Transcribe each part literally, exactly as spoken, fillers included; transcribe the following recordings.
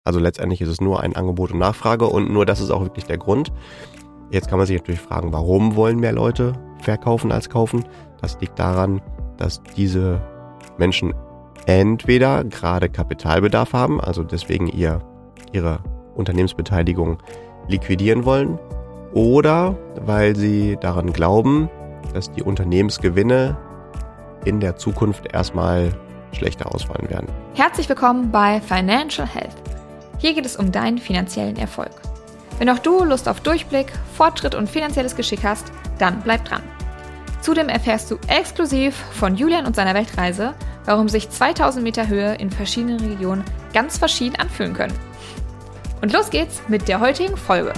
Also letztendlich ist es nur ein Angebot und Nachfrage und nur das ist auch wirklich der Grund. Jetzt kann man sich natürlich fragen, warum wollen mehr Leute verkaufen als kaufen? Das liegt daran, dass diese Menschen entweder gerade Kapitalbedarf haben, also deswegen ihr, ihre Unternehmensbeteiligung liquidieren wollen, oder weil sie daran glauben, dass die Unternehmensgewinne in der Zukunft erstmal schlechter ausfallen werden. Herzlich willkommen bei Financial Health. Hier geht es um deinen finanziellen Erfolg. Wenn auch du Lust auf Durchblick, Fortschritt und finanzielles Geschick hast, dann bleib dran. Zudem erfährst du exklusiv von Julian und seiner Weltreise, warum sich zweitausend Meter Höhe in verschiedenen Regionen ganz verschieden anfühlen können. Und los geht's mit der heutigen Folge.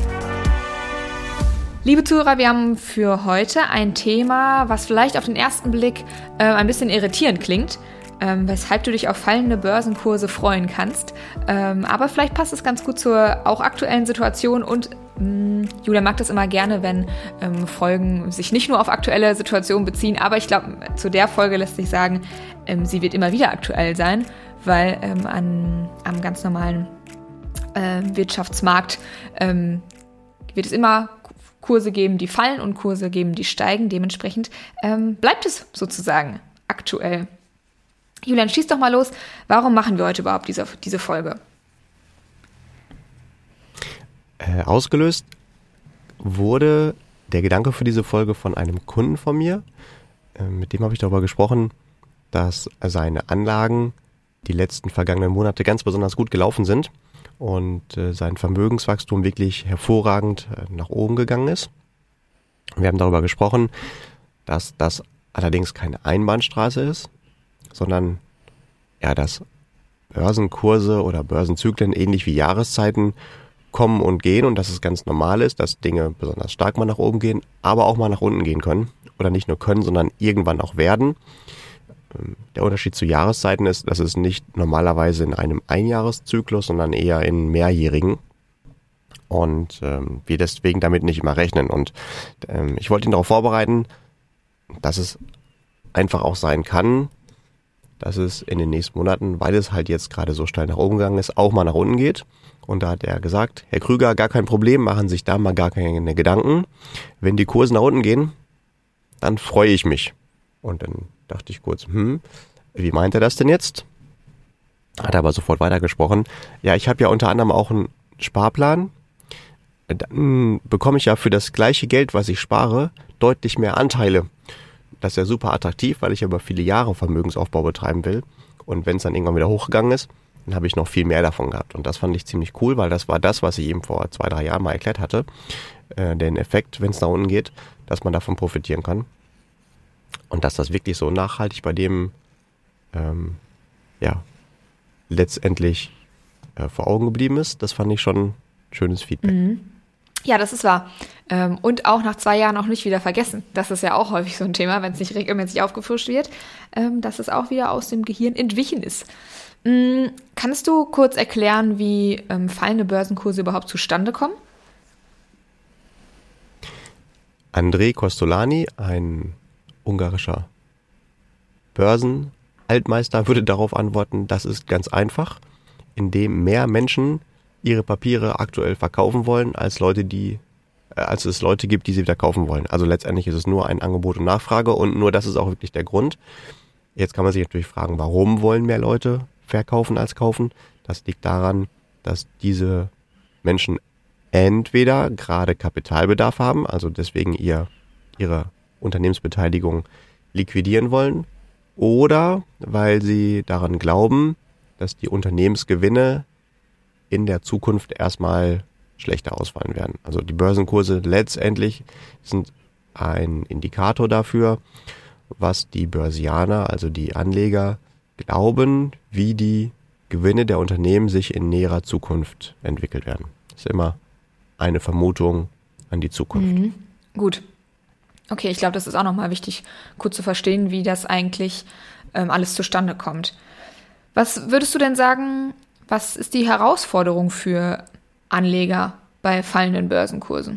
Liebe Zuhörer, wir haben für heute ein Thema, was vielleicht auf den ersten Blick äh, ein bisschen irritierend klingt, ähm, weshalb du dich auf fallende Börsenkurse freuen kannst. Ähm, aber vielleicht passt es ganz gut zur auch aktuellen Situation und mh, Julia mag das immer gerne, wenn ähm, Folgen sich nicht nur auf aktuelle Situationen beziehen, aber ich glaube, zu der Folge lässt sich sagen, ähm, sie wird immer wieder aktuell sein, weil ähm, an, am ganz normalen äh, Wirtschaftsmarkt ähm, wird es immer Kurse geben, die fallen und Kurse geben, die steigen. Dementsprechend ähm, bleibt es sozusagen aktuell. Julian, schieß doch mal los. Warum machen wir heute überhaupt diese, diese Folge? Äh, ausgelöst wurde der Gedanke für diese Folge von einem Kunden von mir. Äh, mit dem habe ich darüber gesprochen, dass seine Anlagen die letzten vergangenen Monate ganz besonders gut gelaufen sind und äh, sein Vermögenswachstum wirklich hervorragend äh, nach oben gegangen ist. Wir haben darüber gesprochen, dass das allerdings keine Einbahnstraße ist, sondern ja, dass Börsenkurse oder Börsenzyklen ähnlich wie Jahreszeiten kommen und gehen und dass es ganz normal ist, dass Dinge besonders stark mal nach oben gehen, aber auch mal nach unten gehen können oder nicht nur können, sondern irgendwann auch werden. Der Unterschied zu Jahreszeiten ist, dass es nicht normalerweise in einem Einjahreszyklus, sondern eher in mehrjährigen und ähm, wir deswegen damit nicht immer rechnen. Und ähm, ich wollte ihn darauf vorbereiten, dass es einfach auch sein kann, dass es in den nächsten Monaten, weil es halt jetzt gerade so steil nach oben gegangen ist, auch mal nach unten geht. Und da hat er gesagt, Herr Krüger, gar kein Problem, machen sich da mal gar keine Gedanken. Wenn die Kurse nach unten gehen, dann freue ich mich. Und dann dachte ich kurz, hm, wie meint er das denn jetzt? Hat er aber sofort weitergesprochen. Ja, ich habe ja unter anderem auch einen Sparplan. Dann bekomme ich ja für das gleiche Geld, was ich spare, deutlich mehr Anteile. Das ist ja super attraktiv, weil ich ja über viele Jahre Vermögensaufbau betreiben will. Und wenn es dann irgendwann wieder hochgegangen ist, dann habe ich noch viel mehr davon gehabt. Und das fand ich ziemlich cool, weil das war das, was ich ihm vor zwei, drei Jahren mal erklärt hatte. Äh, den Effekt, wenn es nach unten geht, dass man davon profitieren kann. Und dass das wirklich so nachhaltig bei dem ähm, ja, letztendlich äh, vor Augen geblieben ist, das fand ich schon schönes Feedback. Mhm. Ja, das ist wahr. Ähm, und auch nach zwei Jahren auch nicht wieder vergessen. Das ist ja auch häufig so ein Thema, wenn es nicht regelmäßig aufgefrischt wird, ähm, dass es auch wieder aus dem Gehirn entwichen ist. Mhm. Kannst du kurz erklären, wie ähm, fallende Börsenkurse überhaupt zustande kommen? André Kostolany, ein ungarischer Börsenaltmeister, würde darauf antworten, das ist ganz einfach, indem mehr Menschen ihre Papiere aktuell verkaufen wollen, als Leute, die, äh, als es Leute gibt, die sie wieder kaufen wollen. Also letztendlich ist es nur ein Angebot und Nachfrage und nur das ist auch wirklich der Grund. Jetzt kann man sich natürlich fragen, warum wollen mehr Leute verkaufen als kaufen? Das liegt daran, dass diese Menschen entweder gerade Kapitalbedarf haben, also deswegen ihr, ihre Unternehmensbeteiligung liquidieren wollen, oder weil sie daran glauben, dass die Unternehmensgewinne in der Zukunft erstmal schlechter ausfallen werden. Also die Börsenkurse letztendlich sind ein Indikator dafür, was die Börsianer, also die Anleger, glauben, wie die Gewinne der Unternehmen sich in näherer Zukunft entwickelt werden. Das ist immer eine Vermutung an die Zukunft. Mhm. Gut. Okay, ich glaube, das ist auch nochmal wichtig, kurz zu verstehen, wie das eigentlich ähm, alles zustande kommt. Was würdest du denn sagen, was ist die Herausforderung für Anleger bei fallenden Börsenkursen?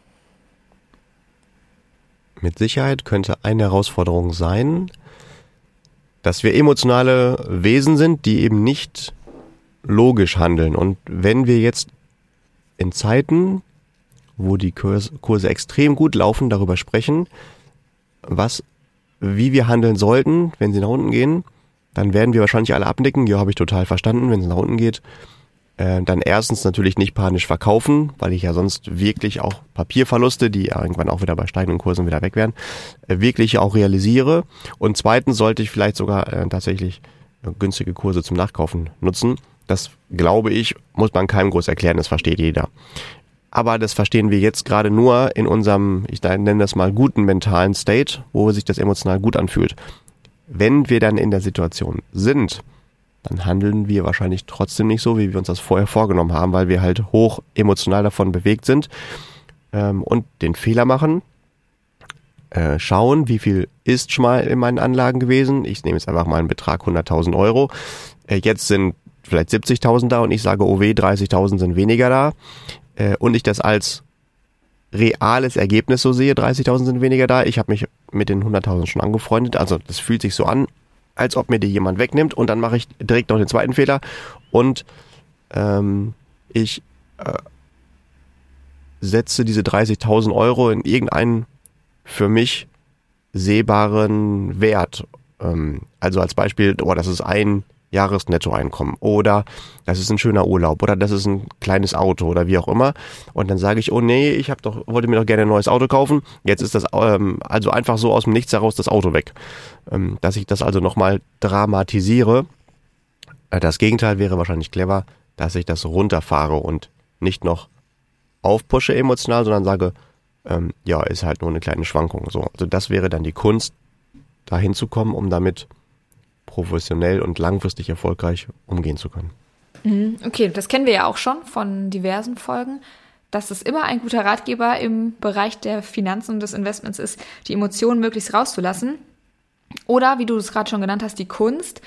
Mit Sicherheit könnte eine Herausforderung sein, dass wir emotionale Wesen sind, die eben nicht logisch handeln. Und wenn wir jetzt in Zeiten, wo die Kurse, Kurse extrem gut laufen, darüber sprechen, was, wie wir handeln sollten, wenn sie nach unten gehen, dann werden wir wahrscheinlich alle abnicken. Ja, habe ich total verstanden, wenn es nach unten geht. Äh, dann erstens natürlich nicht panisch verkaufen, weil ich ja sonst wirklich auch Papierverluste, die irgendwann auch wieder bei steigenden Kursen wieder weg wären, äh, wirklich auch realisiere. Und zweitens sollte ich vielleicht sogar äh, tatsächlich äh, günstige Kurse zum Nachkaufen nutzen. Das, glaube ich, muss man keinem groß erklären, das versteht jeder. Aber das verstehen wir jetzt gerade nur in unserem, ich nenne das mal, guten mentalen State, wo sich das emotional gut anfühlt. Wenn wir dann in der Situation sind, dann handeln wir wahrscheinlich trotzdem nicht so, wie wir uns das vorher vorgenommen haben, weil wir halt hoch emotional davon bewegt sind ähm, und den Fehler machen, äh, schauen, wie viel ist schon mal in meinen Anlagen gewesen. Ich nehme jetzt einfach mal einen Betrag hunderttausend Euro. Äh, jetzt sind vielleicht siebzigtausend da und ich sage, oh weh, dreißigtausend sind weniger da. Und ich das als reales Ergebnis so sehe, dreißigtausend sind weniger da. Ich habe mich mit den hunderttausend schon angefreundet. Also das fühlt sich so an, als ob mir die jemand wegnimmt. Und dann mache ich direkt noch den zweiten Fehler. Und ähm, ich äh, setze diese dreißigtausend Euro in irgendeinen für mich sehbaren Wert. Ähm, also als Beispiel, oh, das ist ein Jahresnettoeinkommen oder das ist ein schöner Urlaub oder das ist ein kleines Auto oder wie auch immer. Und dann sage ich, oh nee, ich hab doch, wollte mir doch gerne ein neues Auto kaufen. Jetzt ist das ähm, also einfach so aus dem Nichts heraus das Auto weg. Ähm, dass ich das also nochmal dramatisiere. Äh, das Gegenteil wäre wahrscheinlich clever, dass ich das runterfahre und nicht noch aufpushe emotional, sondern sage, ähm, ja, ist halt nur eine kleine Schwankung. So, also das wäre dann die Kunst, dahin zu kommen, um damit professionell und langfristig erfolgreich umgehen zu können. Okay, das kennen wir ja auch schon von diversen Folgen, dass es immer ein guter Ratgeber im Bereich der Finanzen und des Investments ist, die Emotionen möglichst rauszulassen. Oder, wie du es gerade schon genannt hast, die Kunst,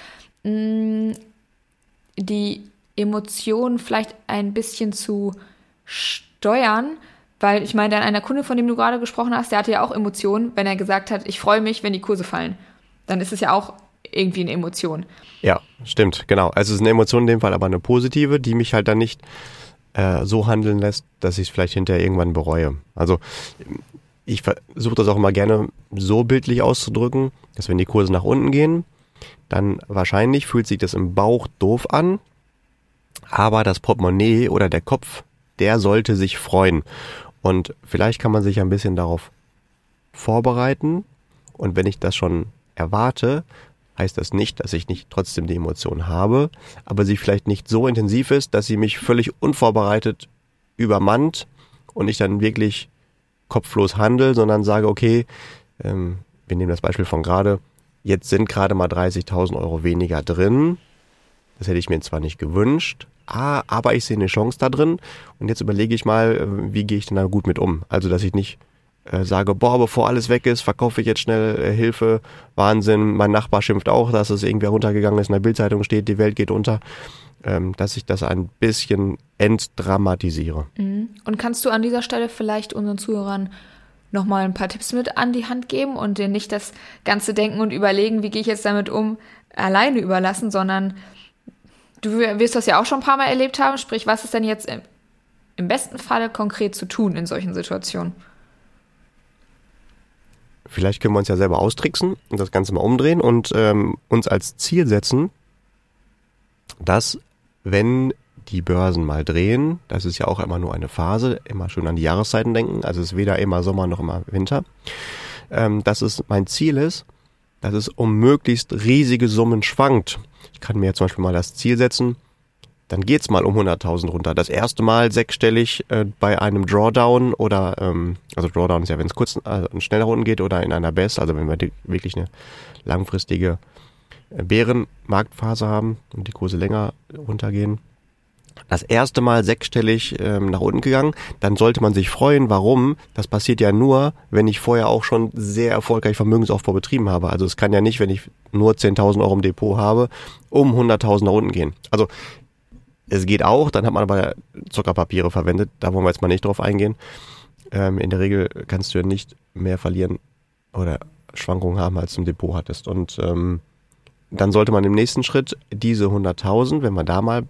die Emotionen vielleicht ein bisschen zu steuern, weil ich meine, einer Kunde, von dem du gerade gesprochen hast, der hatte ja auch Emotionen, wenn er gesagt hat, ich freue mich, wenn die Kurse fallen. Dann ist es ja auch irgendwie eine Emotion. Ja, stimmt, genau. Also es ist eine Emotion in dem Fall, aber eine positive, die mich halt dann nicht äh, so handeln lässt, dass ich es vielleicht hinterher irgendwann bereue. Also ich versuche das auch immer gerne so bildlich auszudrücken, dass wenn die Kurse nach unten gehen, dann wahrscheinlich fühlt sich das im Bauch doof an, aber das Portemonnaie oder der Kopf, der sollte sich freuen. Und vielleicht kann man sich ein bisschen darauf vorbereiten und wenn ich das schon erwarte, heißt das nicht, dass ich nicht trotzdem die Emotion habe, aber sie vielleicht nicht so intensiv ist, dass sie mich völlig unvorbereitet übermannt und ich dann wirklich kopflos handle, sondern sage, okay, ähm, wir nehmen das Beispiel von gerade, jetzt sind gerade mal dreißigtausend Euro weniger drin, das hätte ich mir zwar nicht gewünscht, ah, aber ich sehe eine Chance da drin und jetzt überlege ich mal, wie gehe ich denn da gut mit um, also dass ich nicht Äh, sage, boah, bevor alles weg ist, verkaufe ich jetzt schnell äh, Hilfe, Wahnsinn, mein Nachbar schimpft auch, dass es irgendwer runtergegangen ist, in der Bildzeitung steht, die Welt geht unter, ähm, dass ich das ein bisschen entdramatisiere. Und kannst du an dieser Stelle vielleicht unseren Zuhörern nochmal ein paar Tipps mit an die Hand geben und denen nicht das ganze Denken und Überlegen, wie gehe ich jetzt damit um, alleine überlassen, sondern du wirst das ja auch schon ein paar Mal erlebt haben, sprich, was ist denn jetzt im, im besten Falle konkret zu tun in solchen Situationen? Vielleicht können wir uns ja selber austricksen und das Ganze mal umdrehen und ähm, uns als Ziel setzen, dass, wenn die Börsen mal drehen, das ist ja auch immer nur eine Phase, immer schön an die Jahreszeiten denken, also es ist weder immer Sommer noch immer Winter, ähm, dass es mein Ziel ist, dass es um möglichst riesige Summen schwankt. Ich kann mir zum Beispiel mal das Ziel setzen, dann geht's mal um hunderttausend runter. Das erste Mal sechsstellig äh, bei einem Drawdown oder, ähm, also Drawdown ist ja, wenn es kurz äh, schnell nach unten geht oder in einer B E S, also wenn wir die, wirklich eine langfristige äh, Bärenmarktphase haben und die Kurse länger runtergehen. Das erste Mal sechsstellig ähm, nach unten gegangen, dann sollte man sich freuen. Warum? Das passiert ja nur, wenn ich vorher auch schon sehr erfolgreich Vermögensaufbau betrieben habe. Also es kann ja nicht, wenn ich nur zehntausend Euro im Depot habe, um hunderttausend nach unten gehen. Also es geht auch, dann hat man aber Zuckerpapiere verwendet, da wollen wir jetzt mal nicht drauf eingehen. Ähm, in der Regel kannst du ja nicht mehr verlieren oder Schwankungen haben, als du im Depot hattest. Und ähm, dann sollte man im nächsten Schritt diese hunderttausend, wenn wir da mal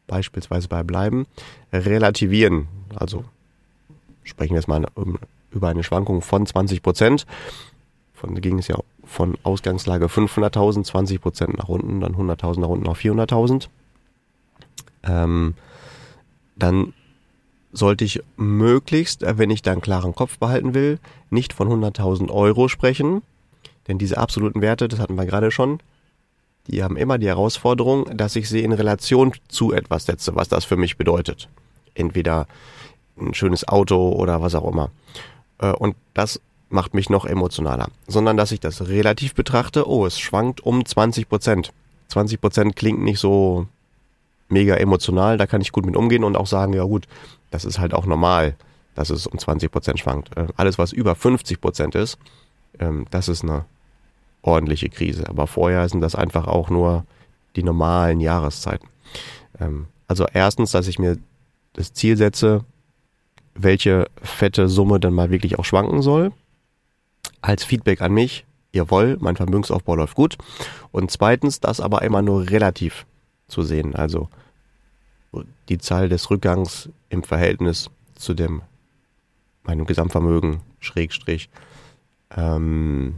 beispielsweise bei bleiben, relativieren. Also sprechen wir jetzt mal über eine Schwankung von zwanzig Prozent. Von ging es ja von Ausgangslage fünfhunderttausend, zwanzig Prozent nach unten, dann hunderttausend nach unten auf vierhunderttausend. Ähm, dann sollte ich möglichst, wenn ich da einen klaren Kopf behalten will, nicht von hunderttausend Euro sprechen. Denn diese absoluten Werte, das hatten wir gerade schon, die haben immer die Herausforderung, dass ich sie in Relation zu etwas setze, was das für mich bedeutet. Entweder ein schönes Auto oder was auch immer. Und das macht mich noch emotionaler. Sondern, dass ich das relativ betrachte, oh, es schwankt um zwanzig Prozent. zwanzig Prozent klingt nicht so mega emotional, da kann ich gut mit umgehen und auch sagen, ja gut, das ist halt auch normal, dass es um zwanzig Prozent schwankt. Alles, was über fünfzig Prozent ist, das ist eine ordentliche Krise. Aber vorher sind das einfach auch nur die normalen Jahreszeiten. Also erstens, dass ich mir das Ziel setze, welche fette Summe dann mal wirklich auch schwanken soll. Als Feedback an mich, jawohl, mein Vermögensaufbau läuft gut. Und zweitens, das aber immer nur relativ zu sehen. Also die Zahl des Rückgangs im Verhältnis zu dem meinem Gesamtvermögen, Schrägstrich, ähm,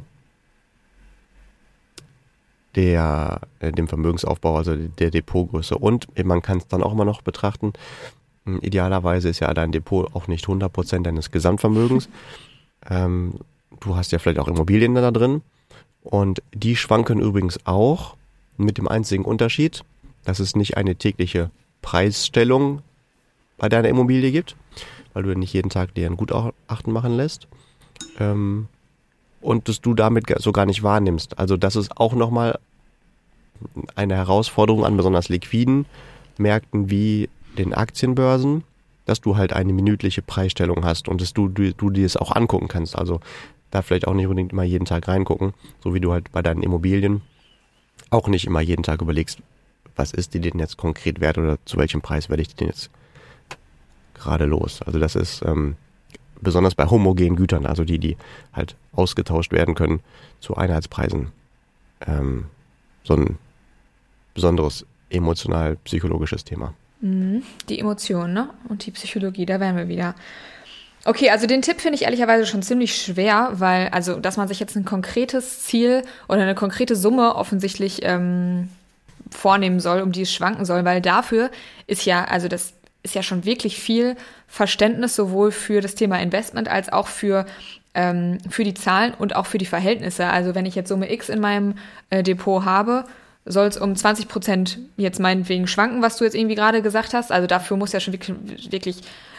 der, äh, dem Vermögensaufbau, also der Depotgröße. Und man kann es dann auch immer noch betrachten, idealerweise ist ja dein Depot auch nicht hundert Prozent deines Gesamtvermögens. Ähm, du hast ja vielleicht auch Immobilien da drin. Und die schwanken übrigens auch mit dem einzigen Unterschied, dass es nicht eine tägliche Preisstellung bei deiner Immobilie gibt, weil du nicht jeden Tag dir ein Gutachten machen lässt. Ähm, und dass du damit so gar nicht wahrnimmst. Also das ist auch nochmal eine Herausforderung an besonders liquiden Märkten wie den Aktienbörsen, dass du halt eine minütliche Preisstellung hast und dass du, du, du dir es auch angucken kannst. Also da vielleicht auch nicht unbedingt immer jeden Tag reingucken, so wie du halt bei deinen Immobilien auch nicht immer jeden Tag überlegst, was ist die denn jetzt konkret wert oder zu welchem Preis werde ich die denn jetzt gerade los. Also das ist ähm, besonders bei homogenen Gütern, also die, die halt ausgetauscht werden können zu Einheitspreisen, ähm, so ein besonderes emotional-psychologisches Thema. Die Emotionen, ne? Und die Psychologie, da wären wir wieder. Okay, also den Tipp finde ich ehrlicherweise schon ziemlich schwer, weil, also, dass man sich jetzt ein konkretes Ziel oder eine konkrete Summe offensichtlich ähm, vornehmen soll, um die es schwanken soll, weil dafür ist ja, also das ist ja schon wirklich viel Verständnis sowohl für das Thema Investment als auch für, ähm, für die Zahlen und auch für die Verhältnisse. Also wenn ich jetzt Summe X in meinem äh, Depot habe, soll es um zwanzig Prozent jetzt meinetwegen schwanken, was du jetzt irgendwie gerade gesagt hast. Also dafür muss ja schon wirklich, wirklich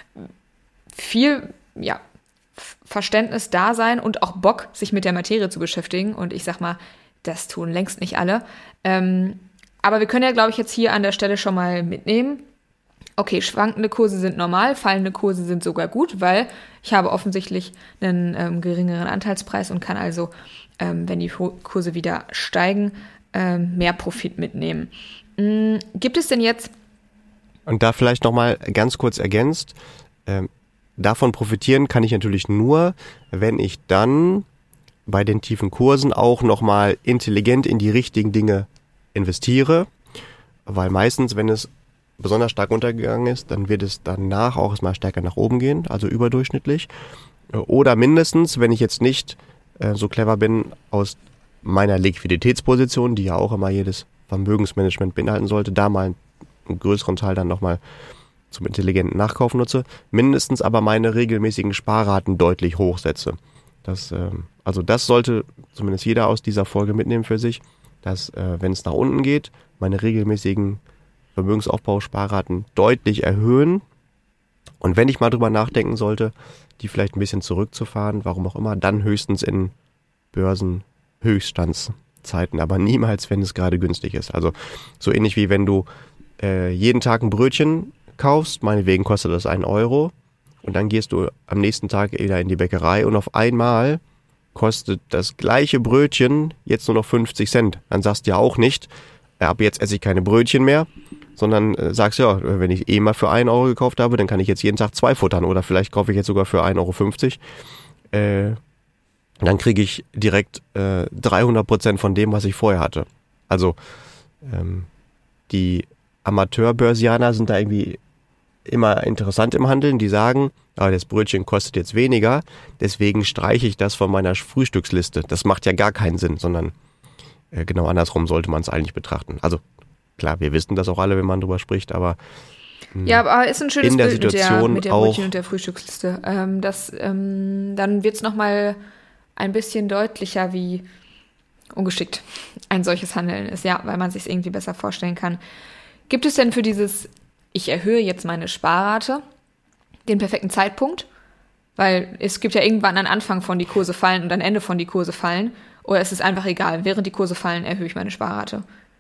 viel ja, Verständnis da sein und auch Bock, sich mit der Materie zu beschäftigen. Und ich sag mal, das tun längst nicht alle. Ähm, aber wir können ja, glaube ich, jetzt hier an der Stelle schon mal mitnehmen. Okay, schwankende Kurse sind normal, fallende Kurse sind sogar gut, weil ich habe offensichtlich einen ähm, geringeren Anteilspreis und kann also, ähm, wenn die Kurse wieder steigen, ähm, mehr Profit mitnehmen. Mhm. Gibt es denn jetzt... Und da vielleicht nochmal ganz kurz ergänzt, ähm, davon profitieren kann ich natürlich nur, wenn ich dann bei den tiefen Kursen auch nochmal intelligent in die richtigen Dinge investiere, weil meistens, wenn es besonders stark untergegangen ist, dann wird es danach auch erstmal stärker nach oben gehen, also überdurchschnittlich. Oder mindestens, wenn ich jetzt nicht äh, so clever bin, aus meiner Liquiditätsposition, die ja auch immer jedes Vermögensmanagement beinhalten sollte, da mal einen größeren Teil dann nochmal zum intelligenten Nachkauf nutze, mindestens aber meine regelmäßigen Sparraten deutlich hochsetze. Das, äh, also das sollte zumindest jeder aus dieser Folge mitnehmen für sich, dass, äh, wenn es nach unten geht, meine regelmäßigen Vermögensaufbau-Sparraten deutlich erhöhen. Und wenn ich mal drüber nachdenken sollte, die vielleicht ein bisschen zurückzufahren, warum auch immer, dann höchstens in Börsenhöchststandszeiten, aber niemals, wenn es gerade günstig ist. Also so ähnlich wie wenn du äh, jeden Tag ein Brötchen kaufst, meinetwegen kostet das einen Euro und dann gehst du am nächsten Tag wieder in die Bäckerei und auf einmal kostet das gleiche Brötchen jetzt nur noch fünfzig Cent. Dann sagst du ja auch nicht, ab jetzt esse ich keine Brötchen mehr, sondern äh, sagst ja, wenn ich eh mal für einen Euro gekauft habe, dann kann ich jetzt jeden Tag zwei futtern oder vielleicht kaufe ich jetzt sogar für ein Euro fünfzig. Äh, dann kriege ich direkt äh, dreihundert Prozent von dem, was ich vorher hatte. Also ähm, die Amateurbörsianer sind da irgendwie immer interessant im Handeln, die sagen, ah, das Brötchen kostet jetzt weniger, deswegen streiche ich das von meiner Frühstücksliste. Das macht ja gar keinen Sinn, sondern äh, genau andersrum sollte man es eigentlich betrachten. Also klar, wir wissen das auch alle, wenn man drüber spricht, aber mh, ja, aber ist ein schönes in der Bild mit der, Situation mit der auch, Brötchen und der Frühstücksliste. Ähm, das, ähm, dann wird es nochmal ein bisschen deutlicher, wie ungeschickt ein solches Handeln ist, ja, weil man sich es irgendwie besser vorstellen kann. Gibt es denn für dieses, ich erhöhe jetzt meine Sparrate, den perfekten Zeitpunkt? Weil es gibt ja irgendwann einen Anfang von die Kurse fallen und ein Ende von die Kurse fallen. Oder ist es einfach egal, während die Kurse fallen, erhöhe ich meine Sparrate?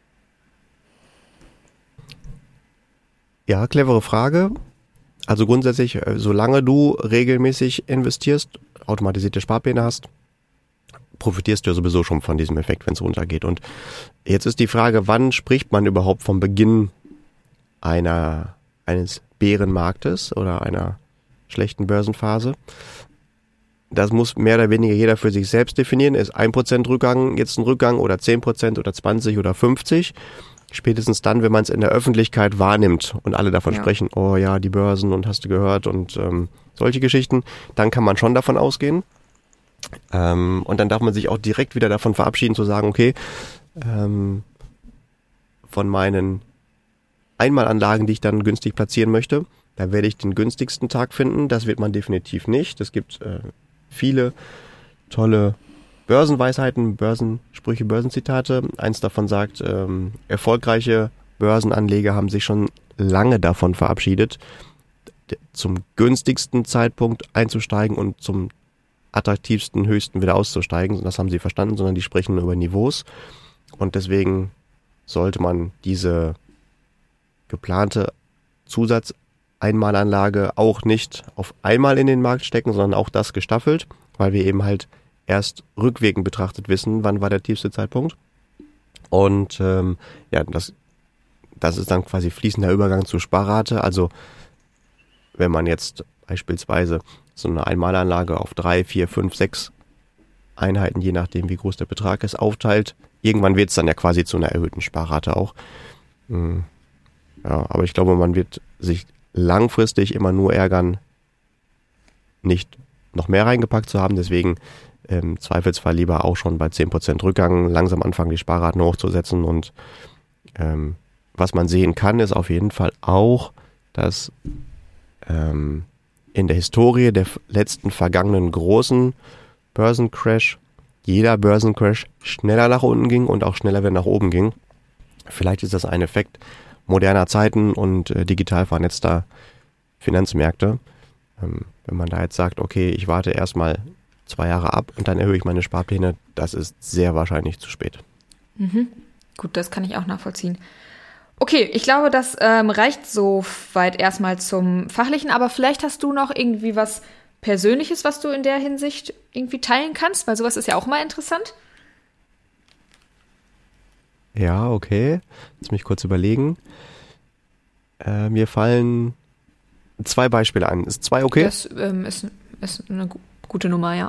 Ja, clevere Frage. Also grundsätzlich, solange du regelmäßig investierst, automatisierte Sparpläne hast, profitierst du ja sowieso schon von diesem Effekt, wenn es runtergeht. Und jetzt ist die Frage, wann spricht man überhaupt vom Beginn einer, eines Bärenmarktes oder einer schlechten Börsenphase? Das muss mehr oder weniger jeder für sich selbst definieren. Ist ein Prozent Rückgang jetzt ein Rückgang oder zehn Prozent oder zwanzig oder fünfzig? Spätestens dann, wenn man es in der Öffentlichkeit wahrnimmt und alle davon ja. sprechen, oh ja, die Börsen und hast du gehört und ähm, solche Geschichten, dann kann man schon davon ausgehen. Ähm, und dann darf man sich auch direkt wieder davon verabschieden, zu sagen, okay, ähm, von meinen Einmalanlagen, die ich dann günstig platzieren möchte, da werde ich den günstigsten Tag finden. Das wird man definitiv nicht. Es gibt äh, viele tolle Börsenweisheiten, Börsensprüche, Börsenzitate. Eins davon sagt, ähm, erfolgreiche Börsenanleger haben sich schon lange davon verabschiedet, zum günstigsten Zeitpunkt einzusteigen und zum attraktivsten, höchsten wieder auszusteigen. Das haben sie verstanden, sondern die sprechen nur über Niveaus. Und deswegen sollte man diese geplante Zusatzeinmalanlage auch nicht auf einmal in den Markt stecken, sondern auch das gestaffelt, weil wir eben halt erst rückwirkend betrachtet wissen, wann war der tiefste Zeitpunkt. Und ähm, ja, das, das ist dann quasi fließender Übergang zur Sparrate. Also wenn man jetzt beispielsweise so eine Einmalanlage auf drei, vier, fünf, sechs Einheiten, je nachdem wie groß der Betrag ist, aufteilt, irgendwann wird es dann ja quasi zu einer erhöhten Sparrate auch. Ja, aber ich glaube, man wird sich langfristig immer nur ärgern, nicht noch mehr reingepackt zu haben. Deswegen im Zweifelsfall lieber auch schon bei zehn Prozent Rückgang langsam anfangen, die Sparraten hochzusetzen. Und ähm, was man sehen kann, ist auf jeden Fall auch, dass ähm, in der Historie der letzten vergangenen großen Börsencrash jeder Börsencrash schneller nach unten ging und auch schneller wieder nach oben ging. Vielleicht ist das ein Effekt moderner Zeiten und äh, digital vernetzter Finanzmärkte. Ähm, wenn man da jetzt sagt, okay, ich warte erstmal zwei Jahre ab und dann erhöhe ich meine Sparpläne, das ist sehr wahrscheinlich zu spät. Mhm. Gut, das kann ich auch nachvollziehen. Okay, ich glaube, das ähm, reicht so weit erstmal zum Fachlichen, aber vielleicht hast du noch irgendwie was Persönliches, was du in der Hinsicht irgendwie teilen kannst, weil sowas ist ja auch mal interessant. Ja, okay. Lass mich kurz überlegen. Äh, mir fallen zwei Beispiele an. Ist zwei okay? Das ähm, ist, ist eine gu- gute Nummer, ja.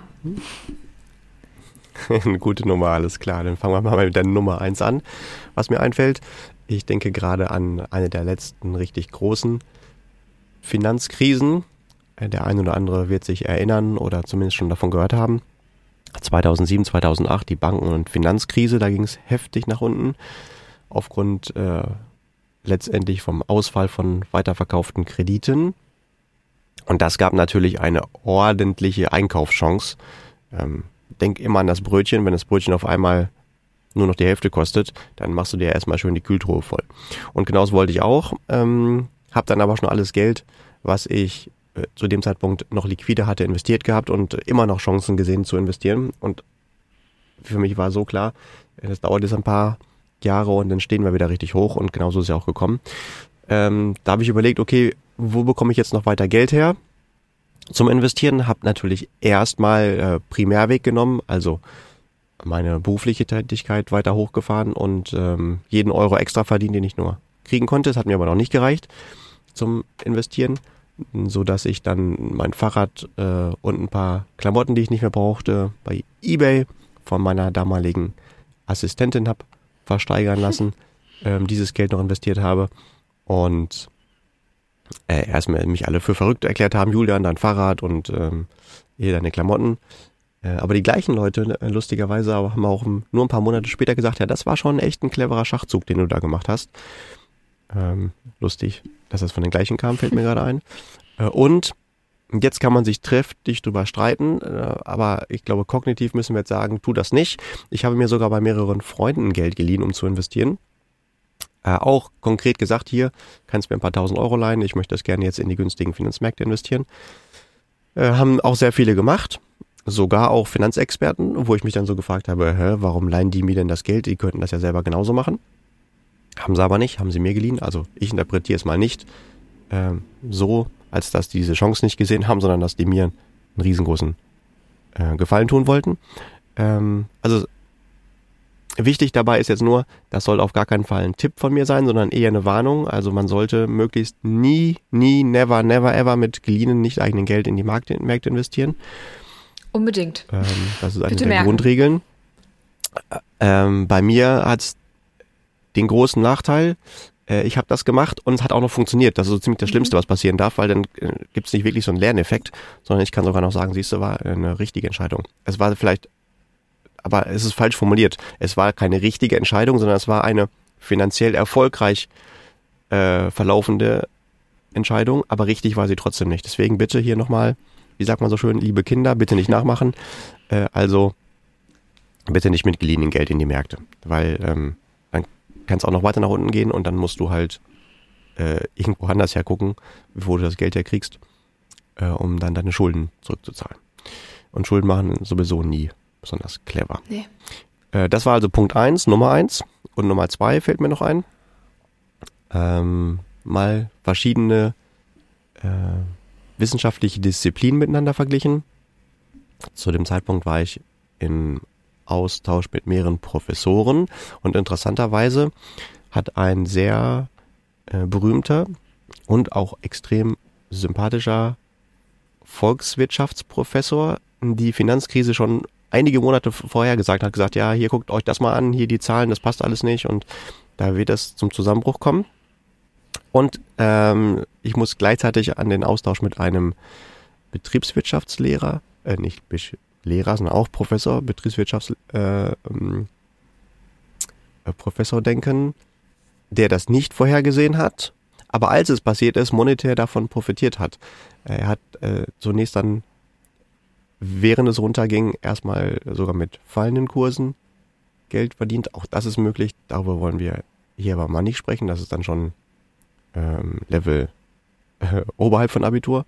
Eine gute Nummer, alles klar. Dann fangen wir mal mit der Nummer eins an. Was mir einfällt, ich denke gerade an eine der letzten richtig großen Finanzkrisen. Der ein oder andere wird sich erinnern oder zumindest schon davon gehört haben. zweitausendsieben, zweitausendacht, die Banken- und Finanzkrise, da ging es heftig nach unten. Aufgrund äh, letztendlich vom Ausfall von weiterverkauften Krediten. Und das gab natürlich eine ordentliche Einkaufschance. Ähm, denk immer an das Brötchen. Wenn das Brötchen auf einmal nur noch die Hälfte kostet, dann machst du dir erstmal schön die Kühltruhe voll. Und genauso wollte ich auch. Ähm, hab dann aber schon alles Geld, was ich äh, zu dem Zeitpunkt noch liquide hatte, investiert gehabt und immer noch Chancen gesehen zu investieren. Und für mich war so klar, das dauert jetzt ein paar Jahre und dann stehen wir wieder richtig hoch und genauso ist es ja auch gekommen. Ähm, da habe ich überlegt, okay, wo bekomme ich jetzt noch weiter Geld her zum Investieren? Habe natürlich erstmal äh, Primärweg genommen, also meine berufliche Tätigkeit weiter hochgefahren und ähm, jeden Euro extra verdient, den ich nur kriegen konnte. Das hat mir aber noch nicht gereicht zum Investieren, so dass ich dann mein Fahrrad äh, und ein paar Klamotten, die ich nicht mehr brauchte, bei eBay von meiner damaligen Assistentin habe versteigern lassen, ähm, dieses Geld noch investiert habe Und äh, erstmal mich alle für verrückt erklärt haben, Julian, dein Fahrrad und ähm, hier deine Klamotten. Äh, aber die gleichen Leute, äh, lustigerweise, aber haben auch nur ein paar Monate später gesagt, ja, das war schon echt ein cleverer Schachzug, den du da gemacht hast. Ähm, lustig, dass das von den gleichen kam, fällt mir gerade ein. Äh, und jetzt kann man sich trefflich drüber streiten, äh, aber ich glaube, kognitiv müssen wir jetzt sagen, tu das nicht. Ich habe mir sogar bei mehreren Freunden Geld geliehen, um zu investieren. Äh, auch konkret gesagt, hier kannst du mir ein paar tausend Euro leihen, ich möchte das gerne jetzt in die günstigen Finanzmärkte investieren. Äh, haben auch sehr viele gemacht, sogar auch Finanzexperten, wo ich mich dann so gefragt habe, hä, warum leihen die mir denn das Geld? Die könnten das ja selber genauso machen. Haben sie aber nicht, haben sie mir geliehen. Also ich interpretiere es mal nicht äh, so, als dass die diese Chance nicht gesehen haben, sondern dass die mir einen riesengroßen äh, Gefallen tun wollten. Ähm, also wichtig dabei ist jetzt nur, das soll auf gar keinen Fall ein Tipp von mir sein, sondern eher eine Warnung. Also man sollte möglichst nie, nie, never, never, ever mit geliehenem, nicht eigenen Geld in die Märkte, Märkte investieren. Unbedingt. Ähm, das ist eine Bitte der merken. Grundregeln. Ähm, bei mir hat es den großen Nachteil, äh, ich habe das gemacht und es hat auch noch funktioniert. Das ist so ziemlich das Schlimmste, was passieren darf, weil dann äh, gibt es nicht wirklich so einen Lerneffekt, sondern ich kann sogar noch sagen, siehst du, war eine richtige Entscheidung. Es war vielleicht, aber es ist falsch formuliert. Es war keine richtige Entscheidung, sondern es war eine finanziell erfolgreich äh, verlaufende Entscheidung, aber richtig war sie trotzdem nicht. Deswegen bitte hier nochmal, wie sagt man so schön, liebe Kinder, bitte nicht nachmachen. Äh, also bitte nicht mit geliehenem Geld in die Märkte, weil ähm, dann kann es auch noch weiter nach unten gehen und dann musst du halt äh, irgendwo anders hergucken, wo du das Geld herkriegst, äh, um dann deine Schulden zurückzuzahlen. Und Schulden machen sowieso nie besonders clever. Nee. Äh, das war also Punkt eins, Nummer eins. Und Nummer zwei fällt mir noch ein. Ähm, mal verschiedene äh, wissenschaftliche Disziplinen miteinander verglichen. Zu dem Zeitpunkt war ich im Austausch mit mehreren Professoren und interessanterweise hat ein sehr äh, berühmter und auch extrem sympathischer Volkswirtschaftsprofessor die Finanzkrise schon einige Monate vorher gesagt, hat gesagt, ja, hier guckt euch das mal an, hier die Zahlen, das passt alles nicht und da wird es zum Zusammenbruch kommen. Und ähm, ich muss gleichzeitig an den Austausch mit einem Betriebswirtschaftslehrer, äh, nicht Lehrer, sondern auch Professor, Betriebswirtschaftsprofessor äh, Professor denken, der das nicht vorhergesehen hat, aber als es passiert ist, monetär davon profitiert hat. Er hat äh, zunächst dann, während es runterging, erstmal sogar mit fallenden Kursen Geld verdient. Auch das ist möglich, darüber wollen wir hier aber mal nicht sprechen, das ist dann schon ähm, Level äh, oberhalb von Abitur.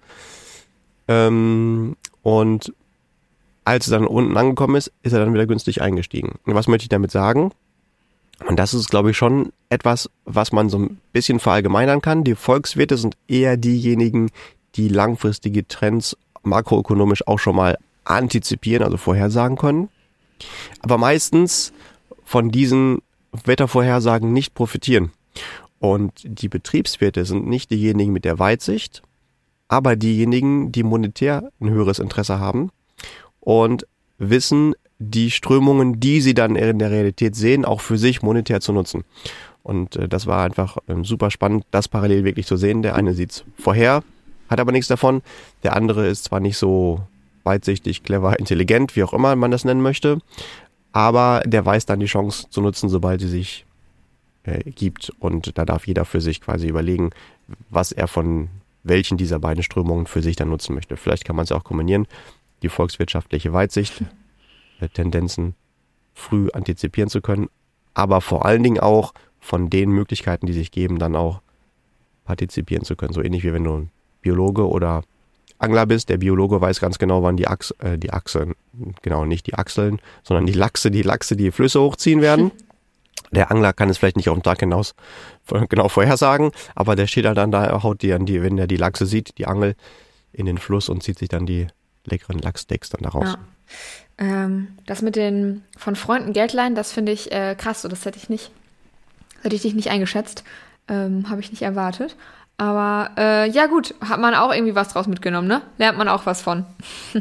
Ähm, und als er dann unten angekommen ist, ist er dann wieder günstig eingestiegen. Und was möchte ich damit sagen? Und das ist, glaube ich, schon etwas, was man so ein bisschen verallgemeinern kann. Die Volkswirte sind eher diejenigen, die langfristige Trends makroökonomisch auch schon mal antizipieren, also vorhersagen können. Aber meistens von diesen Wettervorhersagen nicht profitieren. Und die Betriebswirte sind nicht diejenigen mit der Weitsicht, aber diejenigen, die monetär ein höheres Interesse haben und wissen, die Strömungen, die sie dann in der Realität sehen, auch für sich monetär zu nutzen. Und äh, das war einfach ähm, super spannend, das parallel wirklich zu sehen. Der eine sieht's vorher, hat aber nichts davon. Der andere ist zwar nicht so weitsichtig, clever, intelligent, wie auch immer man das nennen möchte, aber der weiß dann die Chance zu nutzen, sobald sie sich äh, gibt. Und da darf jeder für sich quasi überlegen, was er von welchen dieser beiden Strömungen für sich dann nutzen möchte. Vielleicht kann man es auch kombinieren. Die volkswirtschaftliche Weitsicht, Tendenzen früh antizipieren zu können, aber vor allen Dingen auch von den Möglichkeiten, die sich geben, dann auch partizipieren zu können. So ähnlich wie wenn du ein Biologe oder Angler bist. Der Biologe weiß ganz genau, wann die, Achs äh, die Achseln, genau nicht die Achseln, sondern die Lachse, die Lachse, die Flüsse hochziehen werden. Der Angler kann es vielleicht nicht auf den Tag hinaus genau vorhersagen, aber der steht halt dann da, haut die an die, wenn er die Lachse sieht, die Angel in den Fluss und zieht sich dann die leckeren Lachssteaks dann daraus. Ja. Ähm, das mit den von Freunden Geld leihen, das finde ich äh, krass. So, das hätte ich nicht, hätte ich dich nicht eingeschätzt. Ähm, habe ich nicht erwartet. Aber äh, ja gut, hat man auch irgendwie was draus mitgenommen, ne? Lernt man auch was von.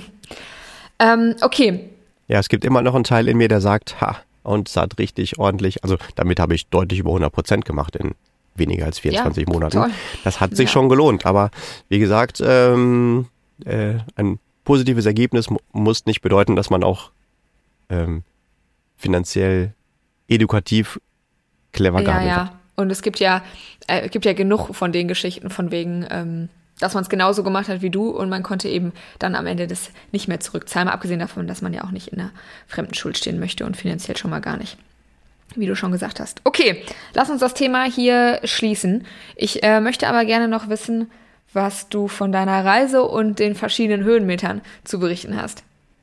ähm, okay. Ja, es gibt immer noch einen Teil in mir, der sagt, ha, und es hat richtig ordentlich, also damit habe ich deutlich über hundert Prozent gemacht in weniger als vierundzwanzig ja, Monaten. Toll. Das hat sich ja. schon gelohnt. Aber wie gesagt, ähm, äh, ein positives Ergebnis mu- muss nicht bedeuten, dass man auch ähm, finanziell, edukativ clever Ja, gehandelt hat. ja. Und es gibt ja, äh, gibt ja genug von den Geschichten von wegen, ähm, dass man es genauso gemacht hat wie du und man konnte eben dann am Ende das nicht mehr zurückzahlen. Mal abgesehen davon, dass man ja auch nicht in einer fremden Schuld stehen möchte und finanziell schon mal gar nicht. Wie du schon gesagt hast. Okay, lass uns das Thema hier schließen. Ich äh, möchte aber gerne noch wissen, was du von deiner Reise und den verschiedenen Höhenmetern zu berichten hast.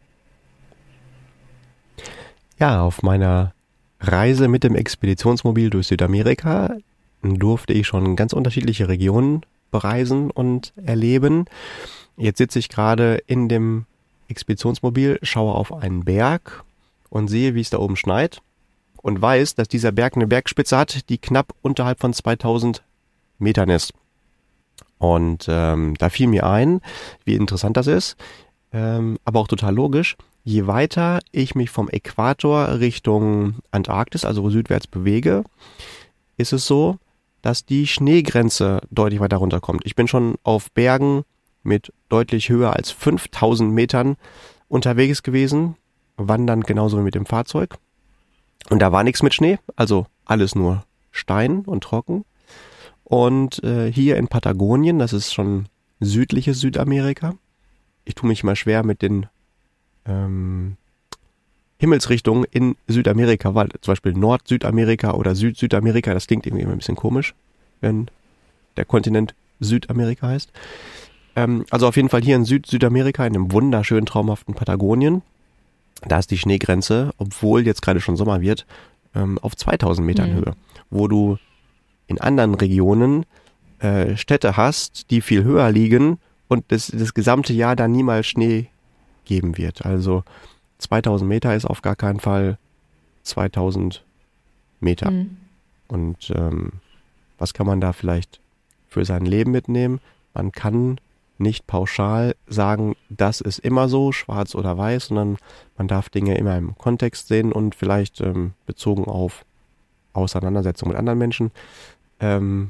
Ja, auf meiner Reise mit dem Expeditionsmobil durch Südamerika durfte ich schon ganz unterschiedliche Regionen bereisen und erleben. Jetzt sitze ich gerade in dem Expeditionsmobil, schaue auf einen Berg und sehe, wie es da oben schneit und weiß, dass dieser Berg eine Bergspitze hat, die knapp unterhalb von zweitausend Metern ist. Und ähm, da fiel mir ein, wie interessant das ist, ähm, aber auch total logisch. Je weiter ich mich vom Äquator Richtung Antarktis, also südwärts bewege, ist es so, dass die Schneegrenze deutlich weiter runterkommt. Ich bin schon auf Bergen mit deutlich höher als fünftausend Metern unterwegs gewesen, wandern genauso wie mit dem Fahrzeug. Und da war nichts mit Schnee, also alles nur Stein und trocken. Und äh, hier in Patagonien, das ist schon südliches Südamerika. Ich tue mich mal schwer mit den ähm, Himmelsrichtungen in Südamerika, weil zum Beispiel Nord-Südamerika oder Süd-Südamerika, das klingt irgendwie immer ein bisschen komisch, wenn der Kontinent Südamerika heißt. Ähm, also auf jeden Fall hier in Süd-Südamerika, in einem wunderschönen, traumhaften Patagonien, da ist die Schneegrenze, obwohl jetzt gerade schon Sommer wird, ähm, auf zweitausend Metern Mhm. Höhe, wo du in anderen Regionen äh, Städte hast, die viel höher liegen und das, das gesamte Jahr dann niemals Schnee geben wird. Also zweitausend Meter ist auf gar keinen Fall zweitausend Meter. Mhm. Und ähm, was kann man da vielleicht für sein Leben mitnehmen? Man kann nicht pauschal sagen, das ist immer so, schwarz oder weiß, sondern man darf Dinge immer im Kontext sehen und vielleicht ähm, bezogen auf Auseinandersetzung mit anderen Menschen. Ähm,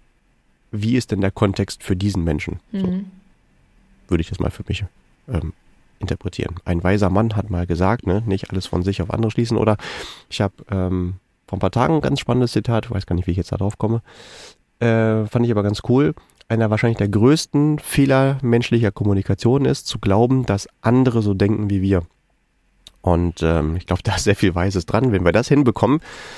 wie ist denn der Kontext für diesen Menschen? So Mhm. würde ich das mal für mich ähm, interpretieren. Ein weiser Mann hat mal gesagt, ne, nicht alles von sich auf andere schließen. Oder ich habe ähm, vor ein paar Tagen ein ganz spannendes Zitat, weiß gar nicht, wie ich jetzt da drauf komme, äh, fand ich aber ganz cool. Einer wahrscheinlich der größten Fehler menschlicher Kommunikation ist, zu glauben, dass andere so denken wie wir. Und ähm, ich glaube, da ist sehr viel Weises dran. Wenn wir das hinbekommen,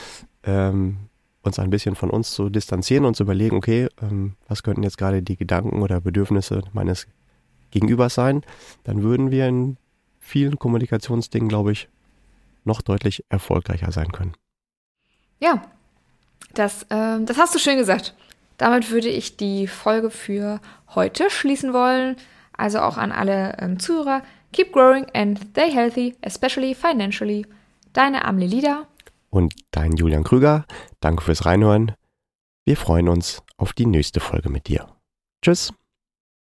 ähm, uns ein bisschen von uns zu distanzieren und zu überlegen, okay, ähm, was könnten jetzt gerade die Gedanken oder Bedürfnisse meines Gegenübers sein, dann würden wir in vielen Kommunikationsdingen, glaube ich, noch deutlich erfolgreicher sein können. Ja, das, ähm, das hast du schön gesagt. Damit würde ich die Folge für heute schließen wollen. Also auch an alle ähm, Zuhörer. Keep growing and stay healthy, especially financially. Deine Amelie Lieder. Und dein Julian Krüger, danke fürs Reinhören. Wir freuen uns auf die nächste Folge mit dir. Tschüss.